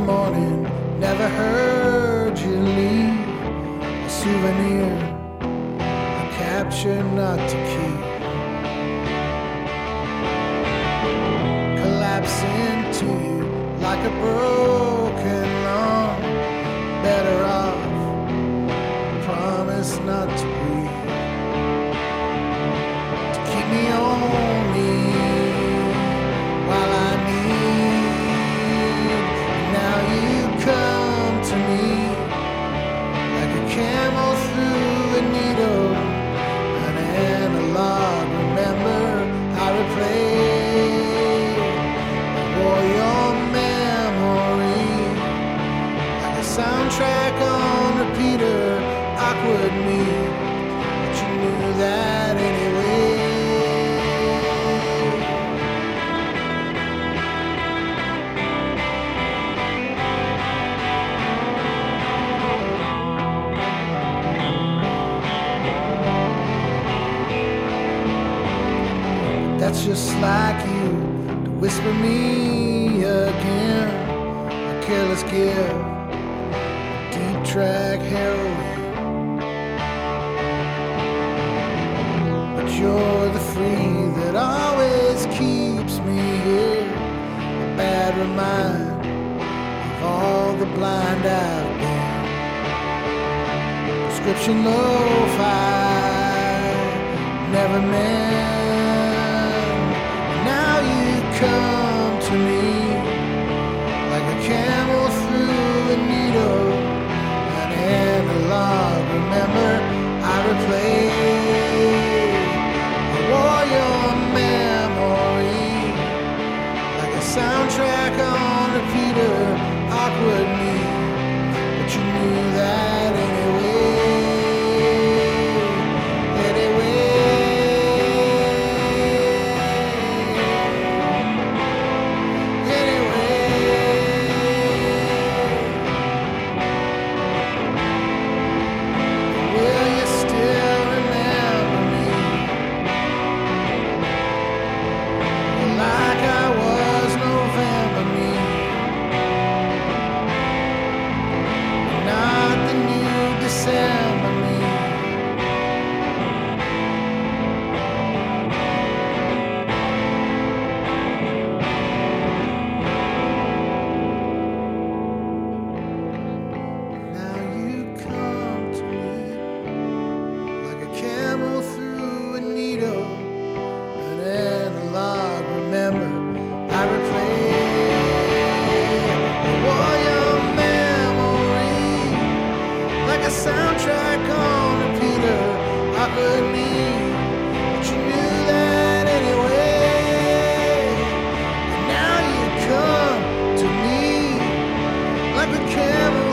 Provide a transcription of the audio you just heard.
morning, never heard you leave. A souvenir, a capture not to keep. Collapse into you like a broken lung. Better off, promise not to breathe. To keep me only while I need. Now you come to me like a camel through a needle, an analog. Remember, I replay for your memory like a soundtrack on repeater. Awkward me, but you knew that anyway. That's just like you to whisper me again. A careless gift, deep track heroin. But you're the free that always keeps me here. A bad reminder of all the blind I've been. Prescription lo-fi, never meant. Come to me like a camel through a needle, an analog. Remember, I replay. I wore your memory like a soundtrack on repeater. Awkward me, but you knew that anyway. Soundtrack on repeater, awkward me, but you knew that anyway. And now you come to me like a camel.